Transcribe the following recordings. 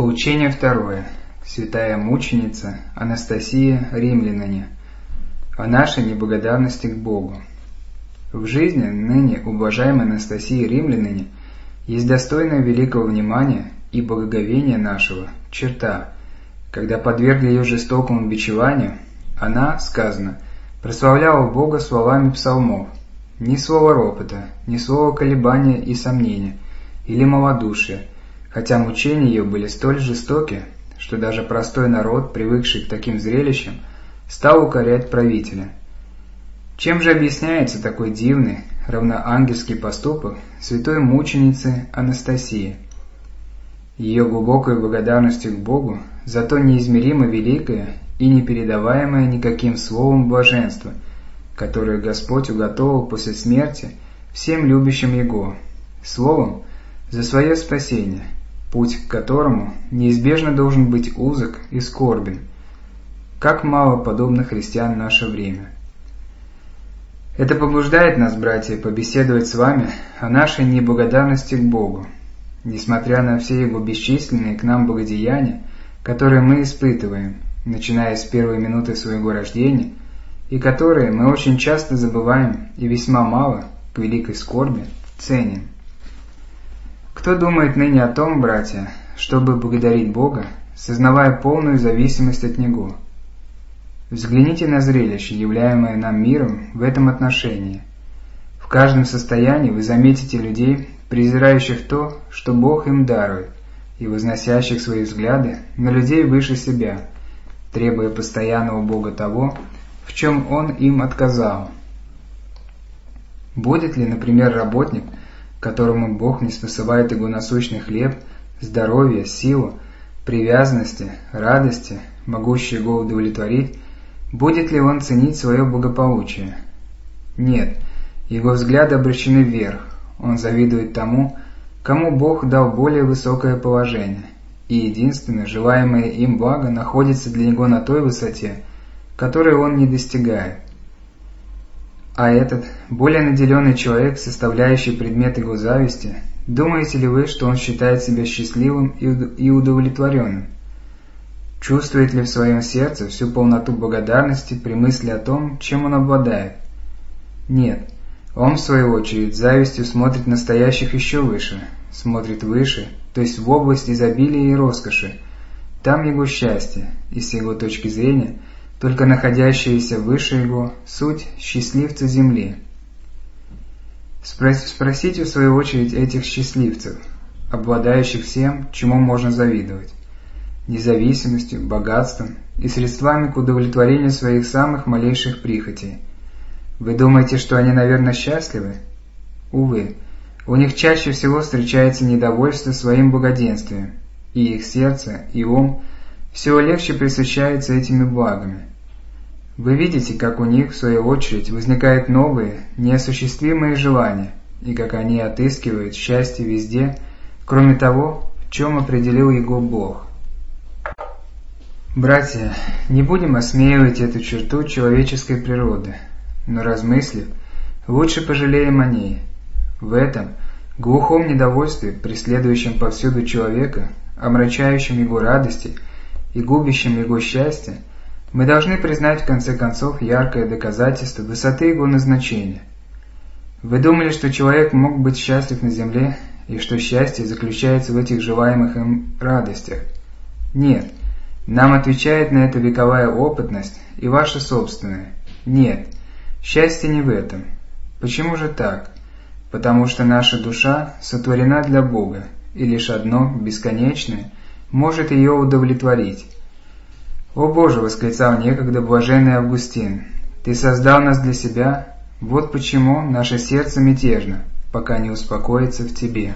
Поучение второе. Святая мученица Анастасия Римлянине о нашей неблагодарности к Богу. В жизни ныне уважаемой Анастасии Римлянине есть достойная великого внимания и благоговения нашего черта. Когда подвергли ее жестокому бичеванию, она, сказано, прославляла Бога словами псалмов, ни слова ропота, ни слова колебания и сомнения, или малодушия, хотя мучения ее были столь жестоки, что даже простой народ, привыкший к таким зрелищам, стал укорять правителя. Чем же объясняется такой дивный, равноангельский поступок святой мученицы Анастасии? Ее глубокой благодарностью к Богу за то неизмеримо великое и непередаваемое никаким словом блаженство, которое Господь уготовил после смерти всем любящим Его, словом за свое спасение, путь к которому неизбежно должен быть узок и скорбен. Как мало подобных христиан в наше время. Это побуждает нас, братья, побеседовать с вами о нашей неблагодарности к Богу, несмотря на все Его бесчисленные к нам благодеяния, которые мы испытываем, начиная с первой минуты своего рождения, и которые мы очень часто забываем и весьма мало, к великой скорби, ценим. Кто думает ныне о том, братья, чтобы благодарить Бога, сознавая полную зависимость от Него? Взгляните на зрелище, являемое нам миром в этом отношении. В каждом состоянии вы заметите людей, презирающих то, что Бог им дарует, и возносящих свои взгляды на людей выше себя, требуя постоянного Бога того, в чем Он им отказал. Будет ли, например, работник, которому Бог не способает его насущный хлеб, здоровье, силу, привязанности, радости, могущий его удовлетворить, будет ли он ценить свое благополучие? Нет, его взгляды обращены вверх, он завидует тому, кому Бог дал более высокое положение, и единственное желаемое им благо находится для него на той высоте, которой он не достигает. А этот, более наделенный человек, составляющий предмет его зависти, думаете ли вы, что он считает себя счастливым и удовлетворенным? Чувствует ли в своем сердце всю полноту благодарности при мысли о том, чем он обладает? Нет, он, в свою очередь, с завистью смотрит на стоящих еще выше, смотрит выше, то есть в область изобилия и роскоши. Там его счастье, и с его точки зрения – только находящиеся выше его суть счастливцы земли. Спросите в свою очередь этих счастливцев, обладающих всем, чему можно завидовать, независимостью, богатством и средствами к удовлетворению своих самых малейших прихотей. Вы думаете, что они, наверное, счастливы? Увы, у них чаще всего встречается недовольство своим благоденствием, и их сердце и ум все легче пресыщаются этими благами. Вы видите, как у них, в свою очередь, возникают новые, неосуществимые желания, и как они отыскивают счастье везде, кроме того, в чем определил его Бог. Братья, не будем осмеивать эту черту человеческой природы, но, размыслив, лучше пожалеем о ней. В этом глухом недовольстве, преследующем повсюду человека, омрачающем его радости и губящем его счастье, мы должны признать в конце концов яркое доказательство высоты его назначения. Вы думали, что человек мог быть счастлив на земле, и что счастье заключается в этих желаемых им радостях? Нет, нам отвечает на это вековая опытность и ваша собственная. Нет, счастье не в этом. Почему же так? Потому что наша душа сотворена для Бога, и лишь одно, бесконечное, может ее удовлетворить. «О Боже!» — восклицал некогда блаженный Августин, «Ты создал нас для себя, вот почему наше сердце мятежно, пока не успокоится в Тебе».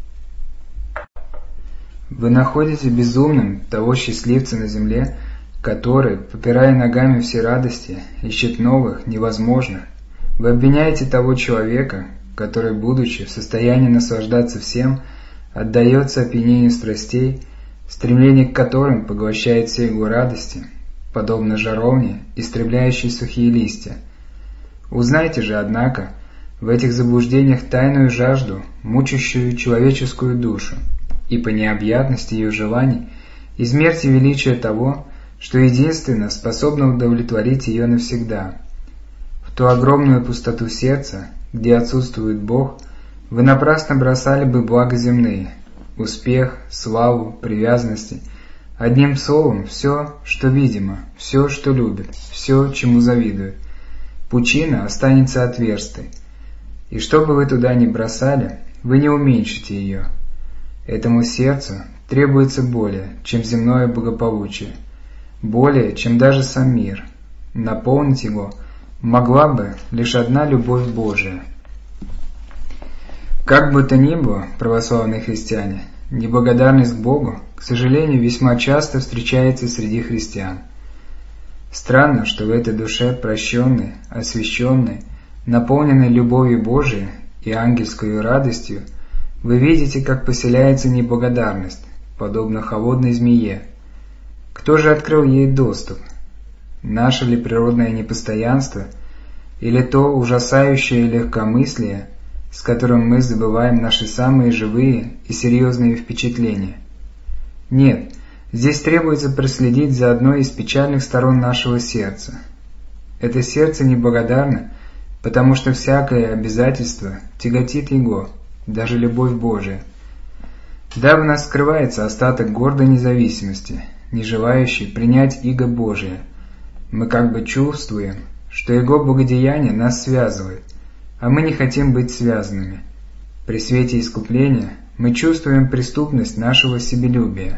Вы находите безумным того счастливца на земле, который, попирая ногами все радости, ищет новых, невозможных. Вы обвиняете того человека, который, будучи в состоянии наслаждаться всем, отдается опьянению страстей, стремление к которым поглощает все его радости, подобно жаровне, истребляющей сухие листья. Узнайте же, однако, в этих заблуждениях тайную жажду, мучащую человеческую душу. и по необъятности ее желаний, измерьте величие того, что единственно способно удовлетворить ее навсегда. В ту огромную пустоту сердца, где отсутствует Бог, вы напрасно бросали бы блага земные, успех, славу, привязанности, одним словом, все, что видимо, все, что любит, все, чему завидует. Пучина останется отверстой, и что бы вы туда ни бросали, вы не уменьшите ее. Этому сердцу требуется более, чем земное благополучие, более, чем даже сам мир. Наполнить его могла бы лишь одна любовь Божия. Как бы то ни было, православные христиане, неблагодарность к Богу, к сожалению, весьма часто встречается среди христиан. Странно, что в этой душе прощенной, освященной, наполненной любовью Божией и ангельской радостью, вы видите, как поселяется неблагодарность, подобно холодной змее. Кто же открыл ей доступ? Наше ли природное непостоянство, или то ужасающее легкомыслие, с которым мы забываем наши самые живые и серьезные впечатления? Нет, здесь требуется проследить за одной из печальных сторон нашего сердца. Это сердце неблагодарно, потому что всякое обязательство тяготит его, даже любовь Божия. Да, в нас скрывается остаток гордой независимости, не желающий принять иго Божие. Мы как бы чувствуем, что Его благодеяние нас связывает, а мы не хотим быть связанными. При свете искупления мы чувствуем преступность нашего себелюбия.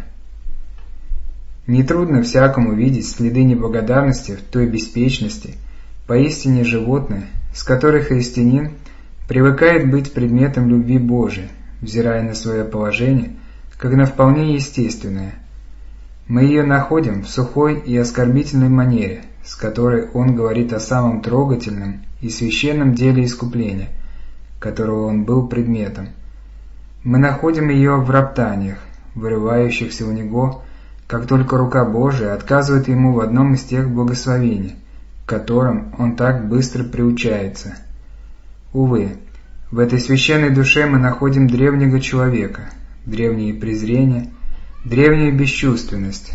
Нетрудно всякому видеть следы неблагодарности в той беспечности, поистине животной, с которой христианин привыкает быть предметом любви Божией, взирая на свое положение, как на вполне естественное. Мы ее находим в сухой и оскорбительной манере, с которой он говорит о самом трогательном и священном деле искупления, которого он был предметом. Мы находим ее в роптаниях, вырывающихся у него, как только рука Божия отказывает ему в одном из тех благословений, к которым он так быстро приучается. Увы, в этой священной душе мы находим древнего человека, древние презрения, древнюю бесчувственность.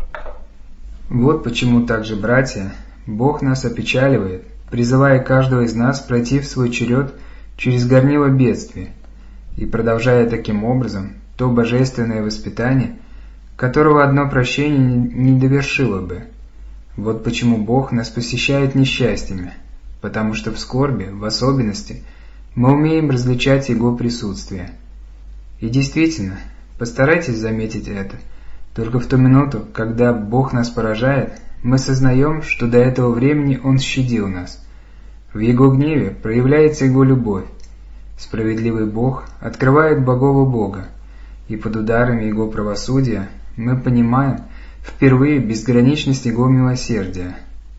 Вот почему также, братья, Бог нас опечаливает, призывая каждого из нас пройти в свой черед через горнило бедствия и продолжая таким образом то божественное воспитание, которого одно прощение не довершило бы. Вот почему Бог нас посещает несчастьями, потому что в скорби, в особенности, мы умеем различать Его присутствие. И действительно, постарайтесь заметить это. Только в ту минуту, когда Бог нас поражает, мы сознаем, что до этого времени Он щадил нас. В Его гневе проявляется Его любовь. Справедливый Бог открывает благого Бога, и под ударами Его правосудия мы понимаем впервые безграничность Его милосердия.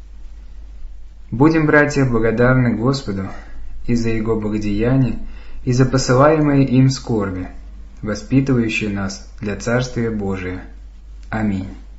Будем, братья, благодарны Господу и за Его благодеяние, и за посылаемые им скорби, воспитывающие нас для Царствия Божия. Аминь.